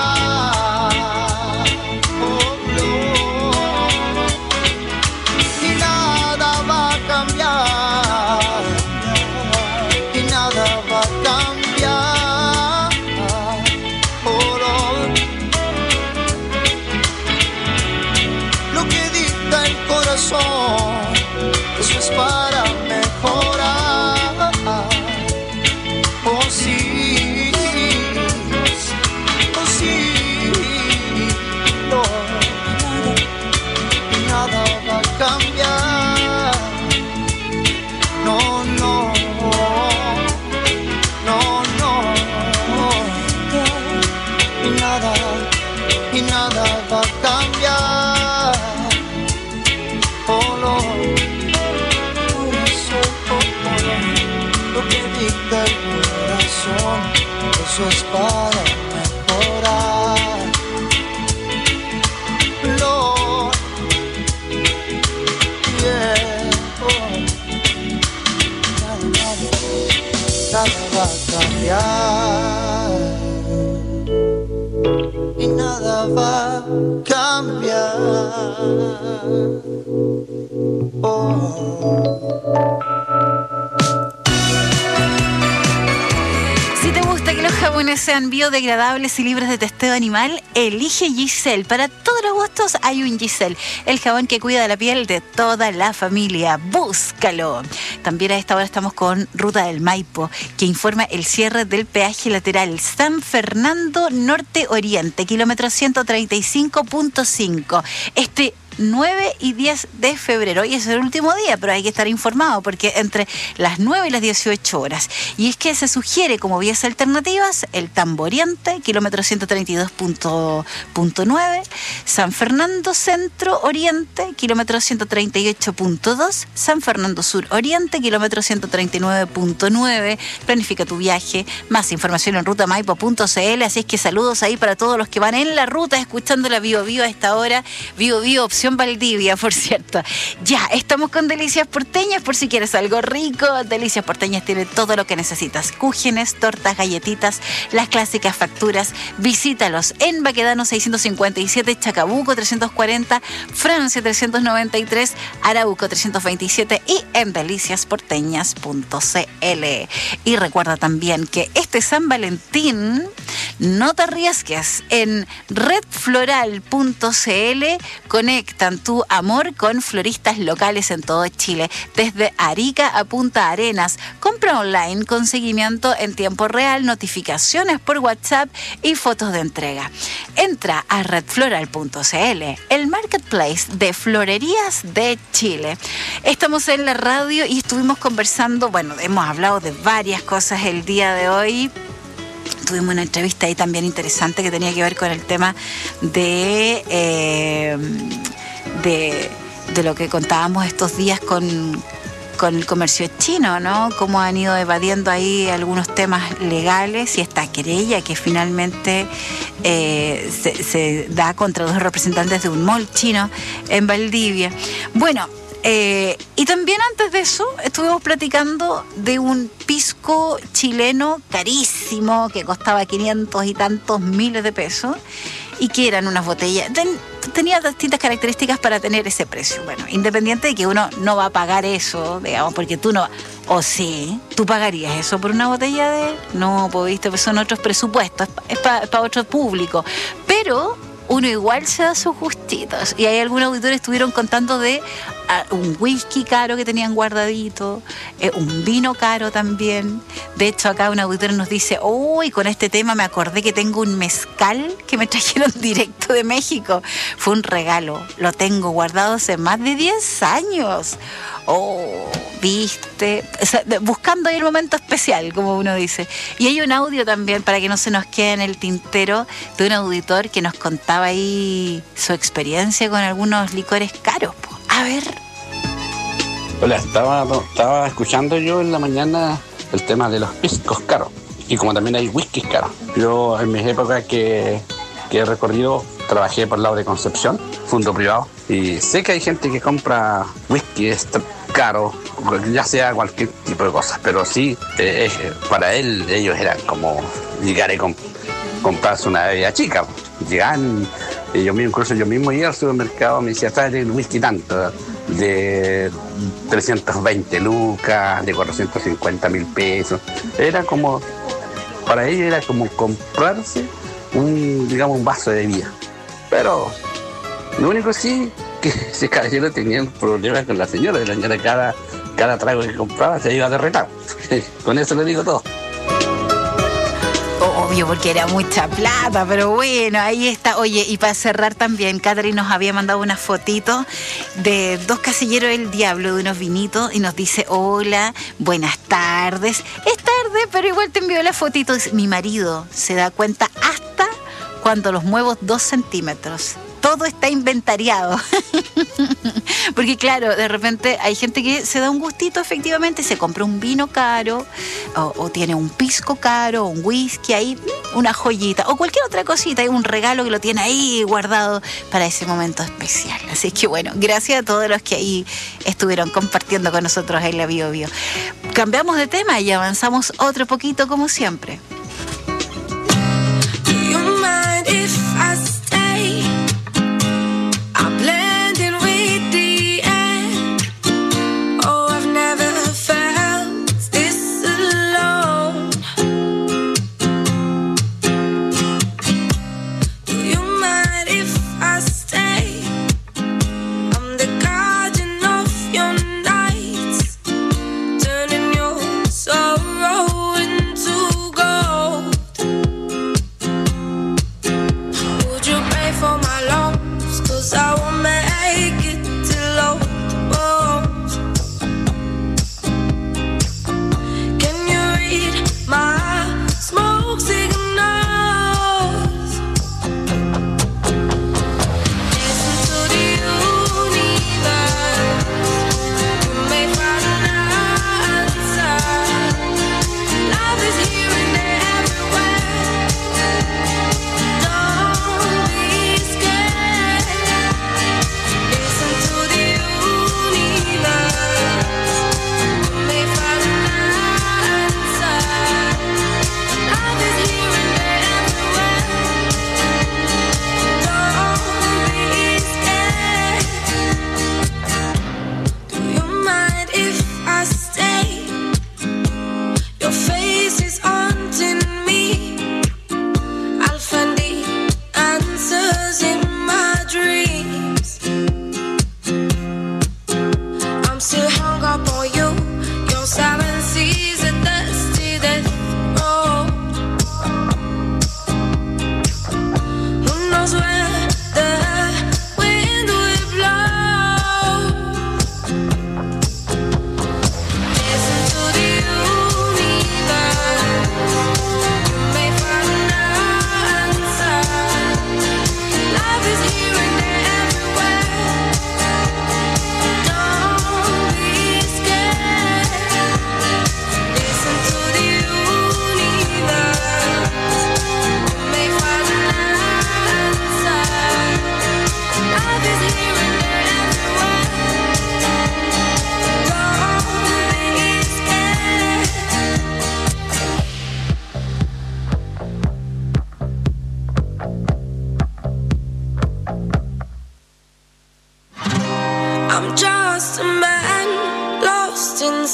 Eso es para mejorar. Oh sí, oh sí, no, nada va a cambiar. No, no, no, no, y nada, y nada va a cambiar. Oh, no. Lo que dicta el corazón, eso es para mejorar. Lord, yeah, oh. Nada, nada va a cambiar, y nada va a cambiar. Oh. jabones sean biodegradables y libres de testeo animal, elige Giselle. Para todos los gustos hay un Giselle, el jabón que cuida la piel de toda la familia. Búscalo. También a esta hora estamos con Ruta del Maipo, que informa el cierre del peaje lateral San Fernando Norte Oriente, kilómetro ciento treinta y cinco punto cinco. Este nueve y diez de febrero. Hoy es el último día, pero hay que estar informado porque entre las nueve y las dieciocho horas. Y es que se sugiere como vías alternativas el Tamboriente, kilómetro ciento treinta y dos punto nueve, San Fernando Centro Oriente, kilómetro ciento treinta y ocho punto dos, San Fernando Sur Oriente, kilómetro ciento treinta y nueve punto nueve. Planifica tu viaje. Más información en ruta maipo punto c l. Así es que saludos ahí para todos los que van en la ruta escuchando la Bio Bio a esta hora. Bio Bio opción Valdivia, por cierto. Ya, estamos con Delicias Porteñas, por si quieres algo rico. Delicias Porteñas tiene todo lo que necesitas. Cúgenes, tortas, galletitas, las clásicas facturas. Visítalos en Baquedano seiscientos cincuenta y siete, Chacabuco trescientos cuarenta, Francia trescientos noventa y tres, Arauco trescientos veintisiete y en delicias porteñas punto c l. Y recuerda también que este San Valentín no te arriesgues. En red floral punto c l conectan tu amor con floristas locales en todo Chile, desde Arica a Punta Arenas. Compra online con seguimiento en tiempo real, notificaciones por WhatsApp y fotos de entrega. Entra a red floral punto c l, el marketplace de florerías de Chile. Estamos en la radio y estuvimos conversando, bueno, hemos hablado de varias cosas el día de hoy. Tuvimos una entrevista ahí también interesante que tenía que ver con el tema de, eh, de, de lo que contábamos estos días con, con el comercio chino, ¿no? Cómo han ido evadiendo ahí algunos temas legales y esta querella que finalmente eh, se, se da contra dos representantes de un mall chino en Valdivia. Bueno, Eh, y también antes de eso estuvimos platicando de un pisco chileno carísimo que costaba quinientos y tantos miles de pesos y que eran unas botellas, ten, tenía distintas características para tener ese precio. Bueno, independiente de que uno no va a pagar eso, digamos, porque tú no, o sí, tú pagarías eso por una botella de, no, pues viste, pues son otros presupuestos, es para pa otro público, pero uno igual se da sus gustitos. Y hay algunos auditores que estuvieron contando de uh, un whisky caro que tenían guardadito, eh, un vino caro también. De hecho, acá un auditor nos dice, uy, oh, con este tema me acordé que tengo un mezcal que me trajeron directo de México. Fue un regalo, lo tengo guardado hace más de diez años. Oh, viste, o sea, buscando ahí el momento especial, como uno dice. Y hay un audio también, para que no se nos quede en el tintero, de un auditor que nos contaba ahí su experiencia con algunos licores caros. A ver. Hola, estaba, estaba escuchando yo en la mañana el tema de los piscos caros. Y como también hay whiskies caros. Yo en mis épocas que, que he recorrido, trabajé por el lado de Concepción, fondo privado. Y sé que hay gente que compra whisky caro, ya sea cualquier tipo de cosas, pero sí, eh, eh, para él, ellos eran como llegar y comp comprarse una bebida chica. Llegan, y yo mismo, incluso yo mismo iba al supermercado, me decía, trae el whisky tanto, de trescientos veinte lucas, de cuatrocientos cincuenta mil pesos. Era como, para ellos era como comprarse un, digamos, un vaso de bebida. Pero lo único sí que ese caballero tenía un problema con la señora. La señora cada, cada trago que compraba se iba a derretar. Con eso le digo todo. Obvio, porque era mucha plata, pero bueno, ahí está. Oye, y para cerrar también, Catherine nos había mandado una fotito de dos casilleros del diablo, de unos vinitos, y nos dice, hola, buenas tardes. Es tarde, pero igual te envió la fotito. Mi marido se da cuenta hasta cuando los muevo dos centímetros. Todo está inventariado. Porque claro, de repente hay gente que se da un gustito, efectivamente, se compra un vino caro, o, o tiene un pisco caro, un whisky ahí, una joyita, o cualquier otra cosita, hay un regalo que lo tiene ahí guardado para ese momento especial. Así que bueno, gracias a todos los que ahí estuvieron compartiendo con nosotros en la Bio Bio. Cambiamos de tema y avanzamos otro poquito como siempre. Do you mind if I stay? I'm blending with the air. Oh, I've never felt this alone.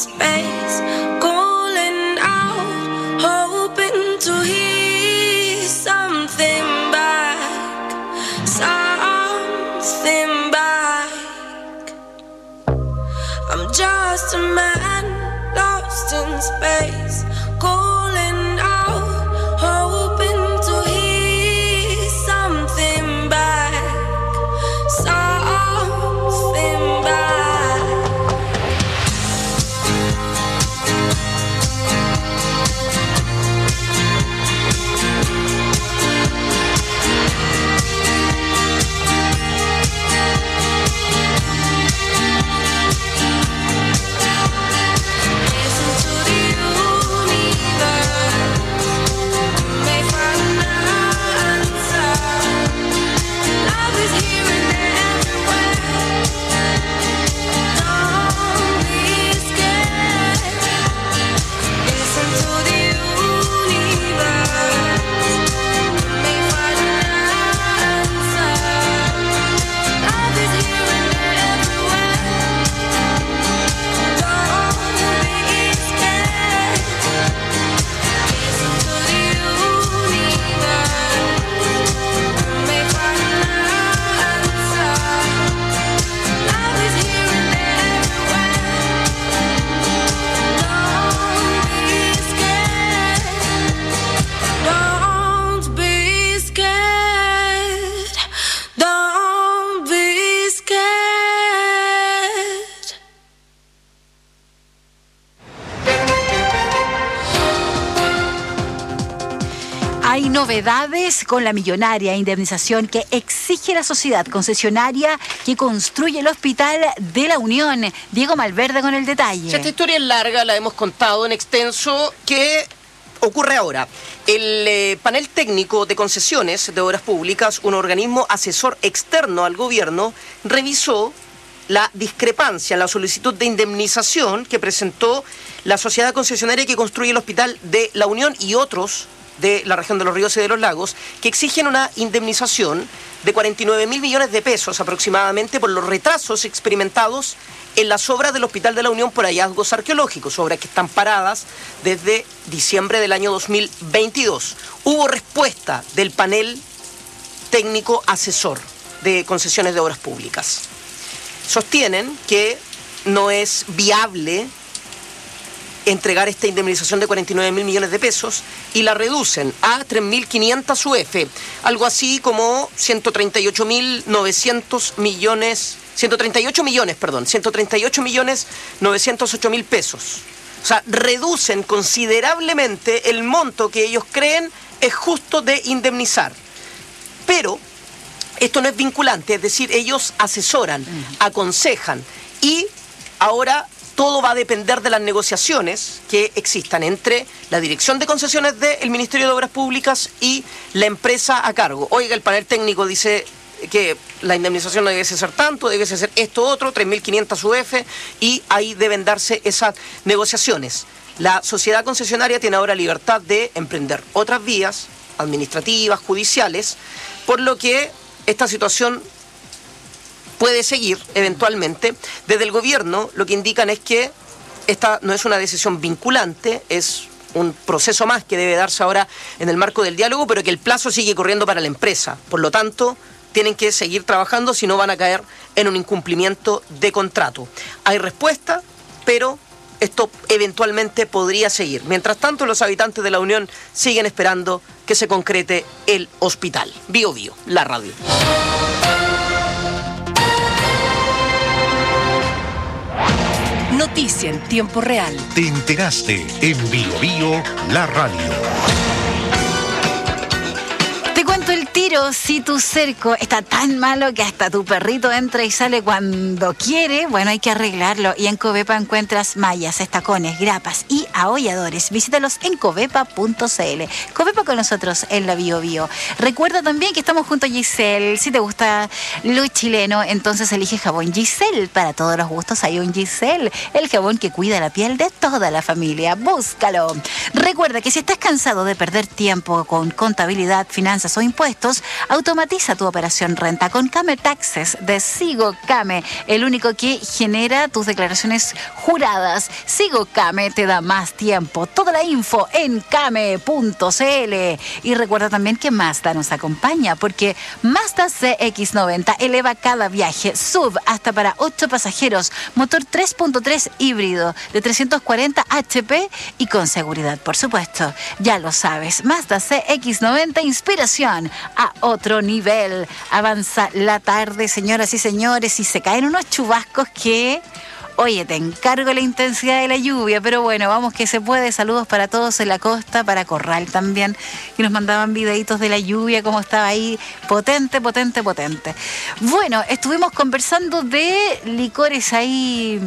space, calling out, hoping to hear something back, something back. I'm just a man lost in space, calling out, hoping to hear something back, something back. Hay novedades con la millonaria indemnización que exige la sociedad concesionaria que construye el Hospital de la Unión. Diego Malverde con el detalle. Esta historia es larga, la hemos contado en extenso. ¿Qué ocurre ahora? El eh, panel técnico de concesiones de obras públicas, un organismo asesor externo al gobierno, revisó la discrepancia en la solicitud de indemnización que presentó la sociedad concesionaria que construye el Hospital de la Unión y otros de la región de los Ríos y de los Lagos, que exigen una indemnización de cuarenta y nueve mil millones de pesos aproximadamente por los retrasos experimentados en las obras del Hospital de la Unión por hallazgos arqueológicos, obras que están paradas desde diciembre del año dos mil veintidós. Hubo respuesta del panel técnico asesor de concesiones de obras públicas. Sostienen que no es viable entregar esta indemnización de cuarenta y nueve mil millones de pesos y la reducen a tres mil quinientas U F, algo así como ciento treinta y ocho mil novecientos millones, ciento treinta y ocho millones, perdón, ciento treinta y ocho millones novecientos ocho mil pesos. O sea, reducen considerablemente el monto que ellos creen es justo de indemnizar. Pero esto no es vinculante, es decir, ellos asesoran, aconsejan y ahora todo va a depender de las negociaciones que existan entre la Dirección de Concesiones del Ministerio de Obras Públicas y la empresa a cargo. Oiga, el panel técnico dice que la indemnización no debe ser tanto, debe ser esto otro, tres mil quinientas U F, y ahí deben darse esas negociaciones. La sociedad concesionaria tiene ahora libertad de emprender otras vías administrativas, judiciales, por lo que esta situación puede seguir eventualmente. Desde el gobierno lo que indican es que esta no es una decisión vinculante, es un proceso más que debe darse ahora en el marco del diálogo, pero que el plazo sigue corriendo para la empresa. Por lo tanto, tienen que seguir trabajando, si no van a caer en un incumplimiento de contrato. Hay respuesta, pero esto eventualmente podría seguir. Mientras tanto, los habitantes de la Unión siguen esperando que se concrete el hospital. Bio Bio, la radio. Noticia en tiempo real. Te enteraste en Bio Bio, la radio. Te cuento el tiro, si tu cerco está tan malo que hasta tu perrito entra y sale cuando quiere, bueno, hay que arreglarlo. Y en Covepa encuentras mallas, estacones, grapas y aholladores. Visítalos en covepa punto cl. Covepa con nosotros en la Bio Bio. Recuerda también que estamos junto a Giselle. Si te gusta lo chileno, entonces elige jabón Giselle. Para todos los gustos hay un Giselle, el jabón que cuida la piel de toda la familia. Búscalo. Recuerda que si estás cansado de perder tiempo con contabilidad, finanzas o impuestos, impuestos, automatiza tu operación renta con Came Taxes de Sigo Came, el único que genera tus declaraciones juradas. Sigo Came te da más tiempo. Toda la info en came punto c l. Y recuerda también que Mazda nos acompaña, porque Mazda C X noventa eleva cada viaje. S U V hasta para ocho pasajeros, motor tres punto tres híbrido de trescientos cuarenta hache pe y con seguridad, por supuesto. Ya lo sabes, Mazda C X noventa, inspiración a otro nivel. Avanza la tarde, señoras y señores, y se caen unos chubascos que... Oye, te encargo la intensidad de la lluvia, pero bueno, vamos que se puede. Saludos para todos en la costa, para Corral también, que nos mandaban videitos de la lluvia, cómo estaba ahí, potente, potente, potente. Bueno, estuvimos conversando de licores ahí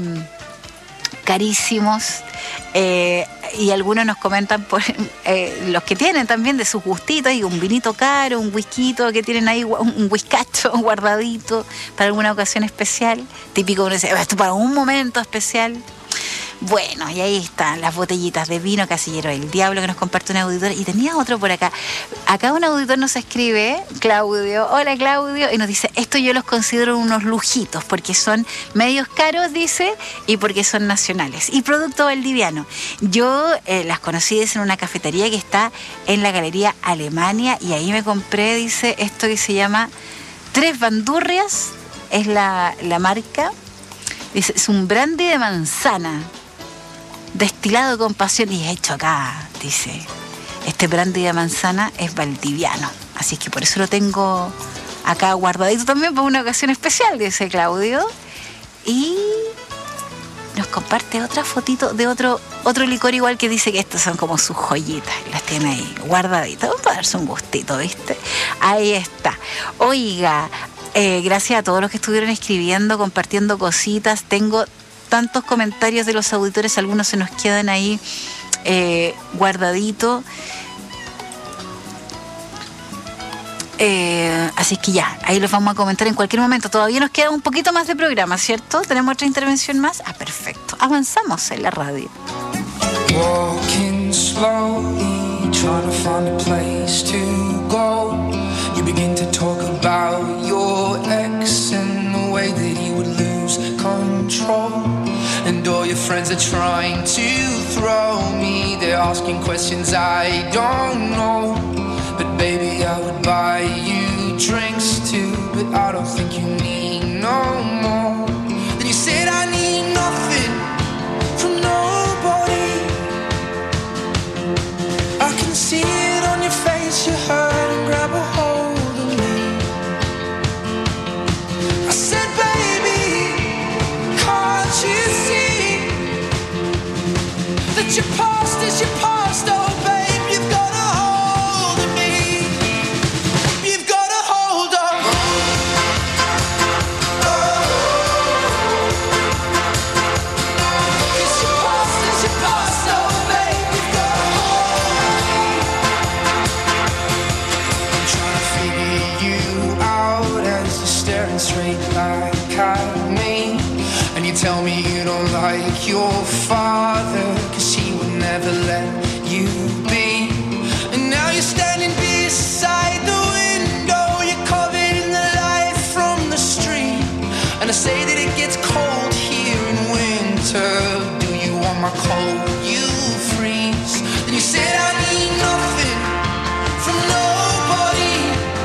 carísimos, eh, y algunos nos comentan por eh, los que tienen también de sus gustitos, y un vinito caro, un whisky que tienen ahí, un whiskacho guardadito para alguna ocasión especial, típico uno dice, esto para un momento especial. Bueno, y ahí están las botellitas de vino Casillero del Diablo que nos comparte un auditor. Y tenía otro por acá. Acá un auditor nos escribe, Claudio. Hola, Claudio. Y nos dice, esto yo los considero unos lujitos porque son medios caros, dice, y porque son nacionales. Y producto valdiviano. Yo eh, las conocí en una cafetería que está en la Galería Alemania y ahí me compré, dice, esto que se llama Tres Bandurrias, es la, la marca. Dice, es un brandy de manzana, destilado con pasión y hecho acá, dice. Este brandy de manzana es valdiviano, así que por eso lo tengo acá guardadito también para una ocasión especial, dice Claudio. Y nos comparte otra fotito de otro otro licor igual, que dice que estas son como sus joyitas, las tiene ahí guardaditas para darse un gustito, ¿viste? Ahí está. Oiga, eh, gracias a todos los que estuvieron escribiendo, compartiendo cositas. Tengo tantos comentarios de los auditores, algunos se nos quedan ahí eh, guardaditos. Eh, así que ya, ahí los vamos a comentar en cualquier momento. Todavía nos queda un poquito más de programa, ¿cierto? ¿Tenemos otra intervención más? Ah, perfecto. Avanzamos en la radio. Walking slowly, trying to find a place to go. You begin to talk about your ex and the way that he would lose control. And all your friends are trying to throw me. They're asking questions I don't know. But baby, I would buy you drinks too. But I don't think you need no more. Then you said I need nothing from nobody. I can see it on your face, you hurt and grab a hold of me. I said, baby, can't you see that your past is your past, oh babe, you've got a hold of me. You've got a hold of me. Cause your past is your past, oh babe, you've got a hold of me. I'm trying to figure you out as you're staring straight back at me. And you tell me you don't like your father, cause he would never let you be. And now you're standing beside the window, you're covered in the light from the street. And I say that it gets cold here in winter. Do you want my cold? You freeze. Then you said I need nothing from nobody.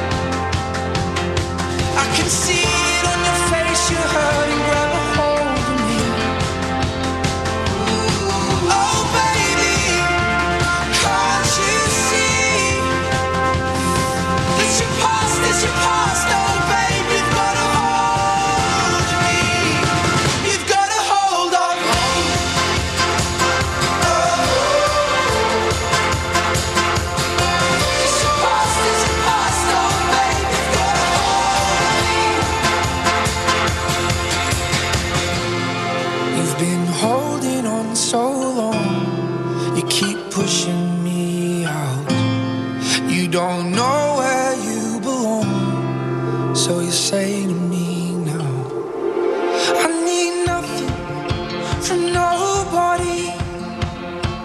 I can see it on your face, you're hurting, grab a hold of me. Oh baby, can't you see that your past is your past, oh babe, you've got a hold of me. You've got a hold of me. Cause your past is your past, oh babe, you've got a hold of me. You've been holding on so long, you keep pushing me out. You don't know where you belong, so you say to me now, I need nothing from nobody.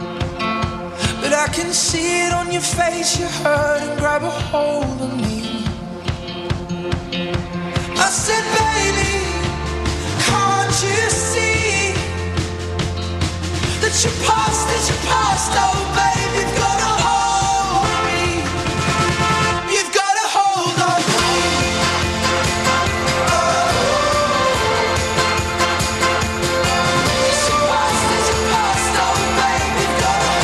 But I can see it on your face, you hurt and grab a hold of me. I said, baby, can't you see that you passed, that you passed, oh baby, you've got to hold me, you've got to hold on me. That you passed, that you passed, oh baby, you've got to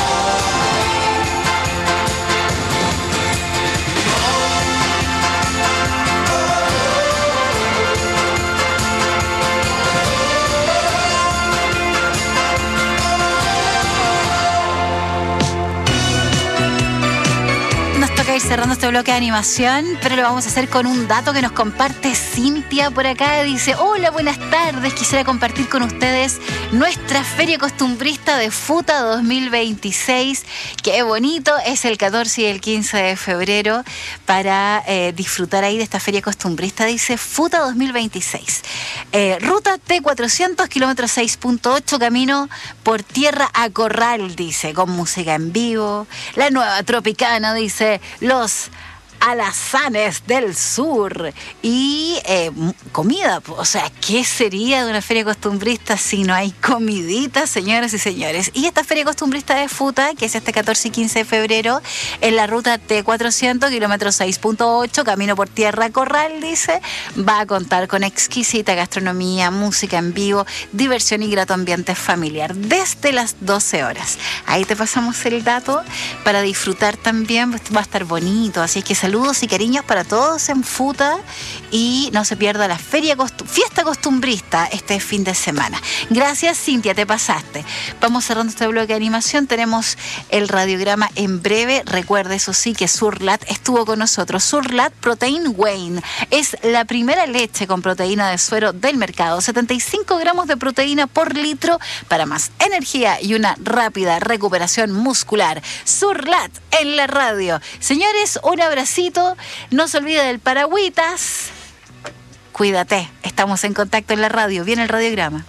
Ir cerrando este bloque de animación, pero lo vamos a hacer con un dato que nos comparte Cintia por acá. Dice: hola, buenas tardes, quisiera compartir con ustedes nuestra feria costumbrista de Futa dos mil veintiséis. Qué bonito, es el catorce y el quince de febrero para eh, disfrutar ahí de esta feria costumbrista. Dice Futa dos mil veintiséis, eh, ruta T cuatrocientos, kilómetro seis punto ocho, camino por tierra a Corral, dice, con música en vivo, la nueva Tropicana, dice, los alazanes del sur y eh, comida. O sea, ¿qué sería de una feria costumbrista si no hay comidita, señoras y señores? Y esta feria costumbrista de Futa, que es este catorce y quince de febrero, en la ruta T cuatrocientos, kilómetro seis punto ocho, camino por tierra Corral, dice, va a contar con exquisita gastronomía, música en vivo, diversión y grato ambiente familiar desde las doce horas. Ahí te pasamos el dato para disfrutar también. Va a estar bonito, así que saludos y cariños para todos en Futa y no se pierda la feria costu- fiesta costumbrista este fin de semana. Gracias, Cintia, te pasaste. Vamos cerrando este bloque de animación. Tenemos el radiograma en breve. Recuerde, eso sí, que Surlat estuvo con nosotros. Surlat Protein Whey es la primera leche con proteína de suero del mercado. setenta y cinco gramos de proteína por litro para más energía y una rápida recuperación muscular. Surlat en la radio. Señores, un abracito. No se olvide del paragüitas. Cuídate. Estamos en contacto en la radio. Viene el radiograma.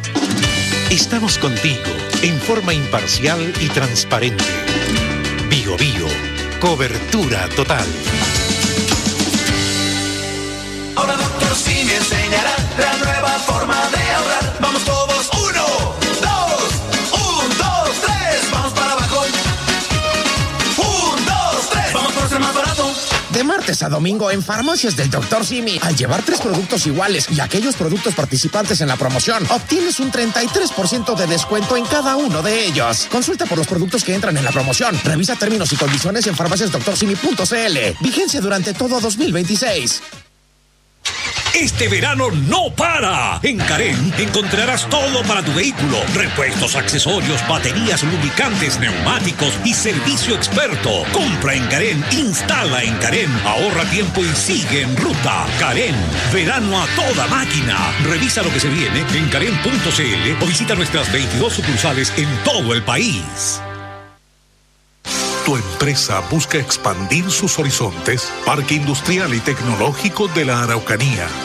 Estamos contigo en forma imparcial y transparente. Bio Bio. Cobertura total. Ahora doctor sí me enseñará la nueva forma de ahorrar. Vamos todos, uno, dos, un, dos, tres, vamos para abajo. Un, dos, tres, vamos por ser más barato. De martes a domingo en Farmacias del doctor Simi, al llevar tres productos iguales y aquellos productos participantes en la promoción, obtienes un treinta y tres por ciento de descuento en cada uno de ellos. Consulta por los productos que entran en la promoción. Revisa términos y condiciones en farmacias doctor simi punto c l. Vigencia durante todo dos mil veintiséis. Este verano no para. En Carén encontrarás todo para tu vehículo: repuestos, accesorios, baterías, lubricantes, neumáticos y servicio experto. Compra en Carén, instala en Carén, ahorra tiempo y sigue en ruta. Carén, verano a toda máquina. Revisa lo que se viene en carén punto c l o visita nuestras veintidós sucursales en todo el país. ¿Tu empresa busca expandir sus horizontes? Parque Industrial y Tecnológico de la Araucanía